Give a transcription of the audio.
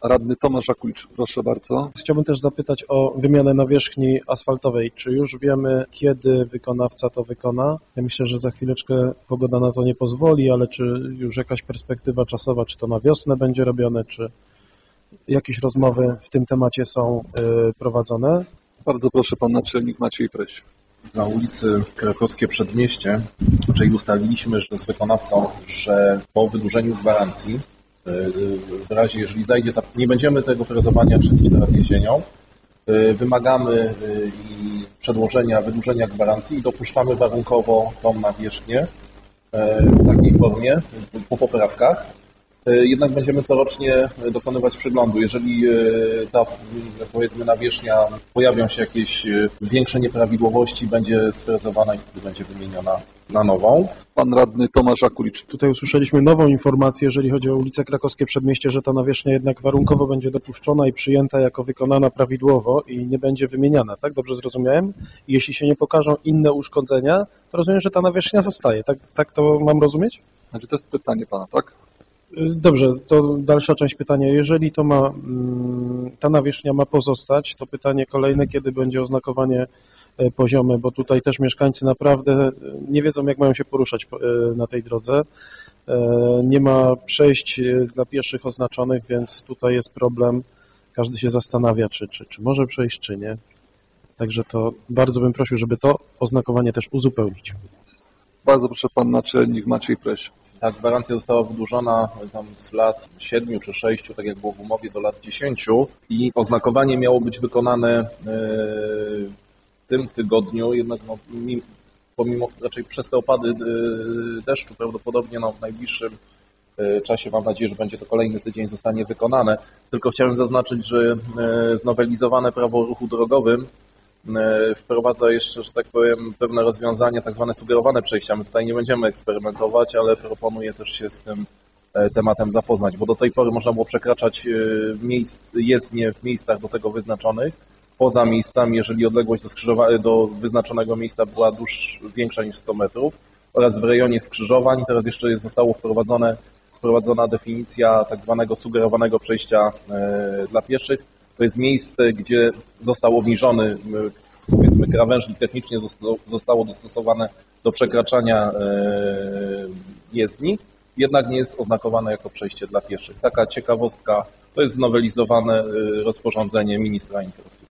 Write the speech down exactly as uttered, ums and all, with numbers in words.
Radny Tomasz Akulicz, proszę bardzo. Chciałbym też zapytać o wymianę nawierzchni asfaltowej. Czy już wiemy, kiedy wykonawca to wykona? Ja myślę, że za chwileczkę pogoda na to nie pozwoli, ale czy już jakaś perspektywa czasowa, czy to na wiosnę będzie robione, czy jakieś rozmowy w tym temacie są y, prowadzone? Bardzo proszę, pan naczelnik Maciej Preś. Na ulicy Krakowskie Przedmieście, czyli ustaliliśmy że z wykonawcą, że po wydłużeniu gwarancji, w razie jeżeli zajdzie, ta, nie będziemy tego frezowania czynić teraz jesienią, wymagamy i przedłożenia, wydłużenia gwarancji i dopuszczamy warunkowo tą nawierzchnię w takiej formie, po poprawkach. Jednak będziemy corocznie dokonywać przeglądu. Jeżeli ta, powiedzmy, nawierzchnia pojawią się jakieś większe nieprawidłowości, będzie sfrezowana i wtedy będzie wymieniona na nową. Pan radny Tomasz Akulicz. Tutaj usłyszeliśmy nową informację, jeżeli chodzi o ulicę Krakowskie Przedmieście, że ta nawierzchnia jednak warunkowo będzie dopuszczona i przyjęta jako wykonana prawidłowo i nie będzie wymieniana, tak? Dobrze zrozumiałem? I jeśli się nie pokażą inne uszkodzenia, to rozumiem, że ta nawierzchnia zostaje. Tak, tak to mam rozumieć? Znaczy to jest pytanie pana, tak? Dobrze, to dalsza część pytania. Jeżeli to ma, ta nawierzchnia ma pozostać, to pytanie kolejne, kiedy będzie oznakowanie poziome, bo tutaj też mieszkańcy naprawdę nie wiedzą, jak mają się poruszać na tej drodze. Nie ma przejść dla pieszych oznaczonych, więc tutaj jest problem. Każdy się zastanawia, czy, czy, czy może przejść, czy nie. Także to bardzo bym prosił, żeby to oznakowanie też uzupełnić. Bardzo proszę, pan naczelnik Maciej Preś. Ta gwarancja została wydłużona tam z lat siedmiu czy sześciu, tak jak było w umowie, do lat dziesięciu i oznakowanie miało być wykonane w tym tygodniu, jednak no, pomimo, raczej przez te opady deszczu prawdopodobnie no, w najbliższym czasie, mam nadzieję, że będzie to kolejny tydzień, zostanie wykonane. Tylko chciałem zaznaczyć, że znowelizowane prawo o ruchu drogowym wprowadza jeszcze, że tak powiem, pewne rozwiązania, tak zwane sugerowane przejścia. My tutaj nie będziemy eksperymentować, ale proponuję też się z tym tematem zapoznać, bo do tej pory można było przekraczać miejsc, jezdnie w miejscach do tego wyznaczonych, poza miejscami, jeżeli odległość do, skrzyżowa- do wyznaczonego miejsca była dłuż, większa niż sto metrów, oraz w rejonie skrzyżowań. Teraz jeszcze zostało wprowadzone, wprowadzona definicja tak zwanego sugerowanego przejścia dla pieszych. To jest miejsce, gdzie został obniżony, powiedzmy, krawężnik, technicznie zostało dostosowane do przekraczania jezdni, jednak nie jest oznakowane jako przejście dla pieszych. Taka ciekawostka, to jest znowelizowane rozporządzenie ministra infrastruktury.